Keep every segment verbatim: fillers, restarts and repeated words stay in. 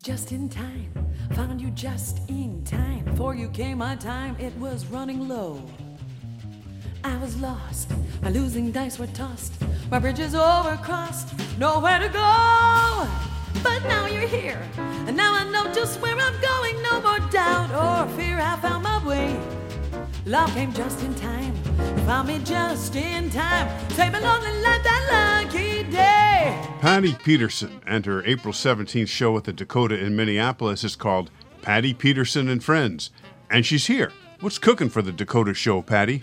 Just in time, found you just in time. Before you came, my time, it was running low. I was lost, my losing dice were tossed, my bridges overcrossed, nowhere to go. But now you're here, and now I know just where I'm going. No more doubt or fear, I found my way. Love came just in time, found me just in time. Saved a lonely life that lucky day. Patty Peterson and her April seventeenth show at the Dakota in Minneapolis is called Patty Peterson and Friends. And she's here. What's cooking for the Dakota show, Patty?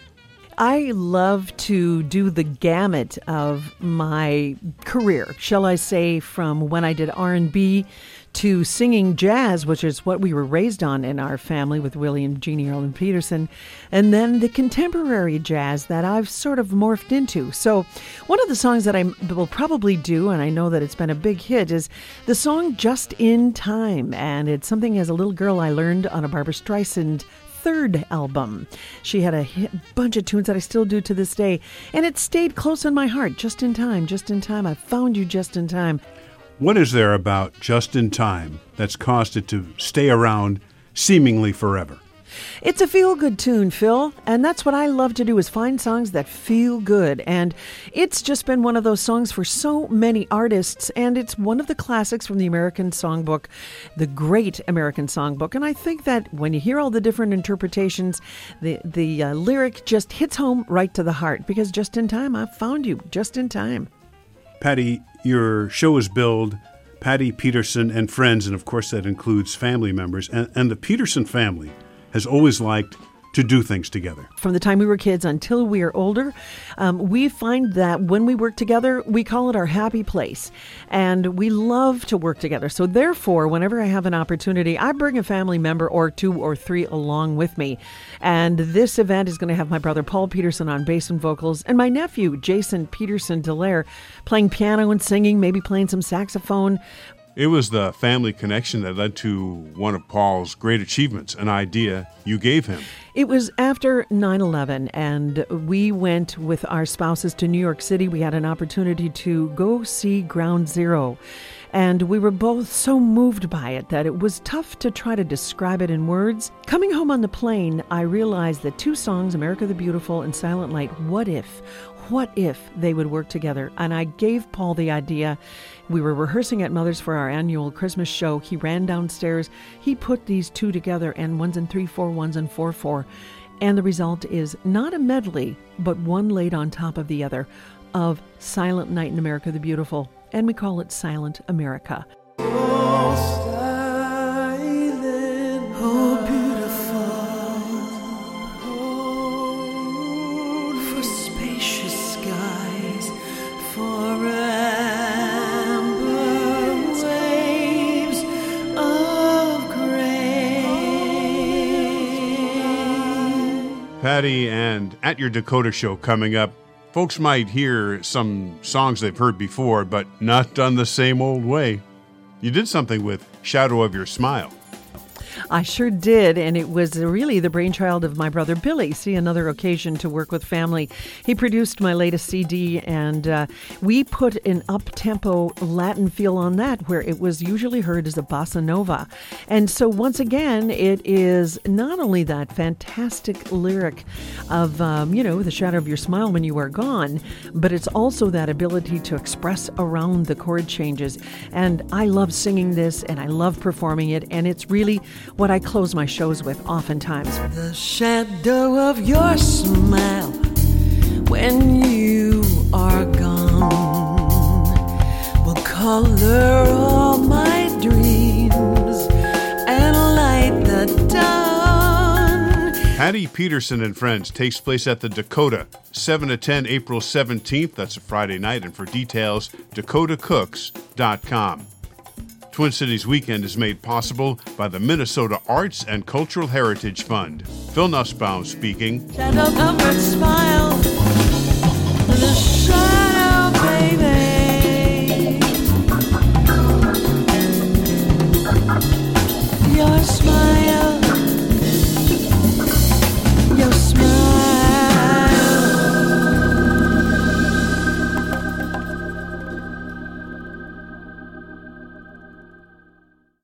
I love to do the gamut of my career, shall I say, from when I did R and B to singing jazz, which is what we were raised on in our family with William, Jeannie Earl, and Peterson, and then the contemporary jazz that I've sort of morphed into. So one of the songs that I will probably do, and I know that it's been a big hit, is the song Just in Time. And it's something as a little girl I learned on a Barbra Streisand third album. She had a hit, bunch of tunes that I still do to this day, and it stayed close in my heart. Just in time, just in time. I found you just in time. What is there about Just in Time that's caused it to stay around seemingly forever? It's a feel-good tune, Phil, and that's what I love to do, is find songs that feel good. And it's just been one of those songs for so many artists, and it's one of the classics from the American Songbook, the great American Songbook. And I think that when you hear all the different interpretations, the, the uh, lyric just hits home right to the heart, because just in time, I found you, just in time. Patty, your show is billed Patty Peterson and Friends, and of course that includes family members. And, and the Peterson family has always liked to do things together. From the time we were kids until we are older, um, we find that when we work together, we call it our happy place. And we love to work together. So therefore, whenever I have an opportunity, I bring a family member or two or three along with me. And this event is going to have my brother Paul Peterson on bass and vocals, and my nephew Jason Peterson Dallaire playing piano and singing, maybe playing some saxophone. It was the family connection that led to one of Paul's great achievements, an idea you gave him. It was after nine eleven, and we went with our spouses to New York City. We had an opportunity to go see Ground Zero, and we were both so moved by it that it was tough to try to describe it in words. Coming home on the plane, I realized that two songs, America the Beautiful and Silent Night, what if? What if they would work together? And I gave Paul the idea. We were rehearsing at Mother's for our annual Christmas show. He ran downstairs. He put these two together, and ones and three, four, ones and four, four. And the result is not a medley, but one laid on top of the other of Silent Night in America the Beautiful. And we call it Silent America. Oh, silent, oh, beautiful, hold for spacious skies, for amber waves of grain. Patty, and at your Dakota show coming up, folks might hear some songs they've heard before, but not done the same old way. You did something with Shadow of Your Smile. I sure did, and it was really the brainchild of my brother Billy. See, another occasion to work with family. He produced my latest C D, and uh, we put an up-tempo Latin feel on that, where it was usually heard as a bossa nova. And so once again, it is not only that fantastic lyric of, um, you know, the shadow of your smile when you are gone, but it's also that ability to express around the chord changes. And I love singing this, and I love performing it, and it's really what I close my shows with oftentimes. The shadow of your smile when you are gone will color all my dreams and light the dawn. Patty Peterson and Friends takes place at the Dakota, seven to ten, April seventeenth. That's a Friday night. And for details, dakota cooks dot com. Twin Cities Weekend is made possible by the Minnesota Arts and Cultural Heritage Fund. Phil Nussbaum speaking. Shadow of your smile, the shadow, baby. Your smile.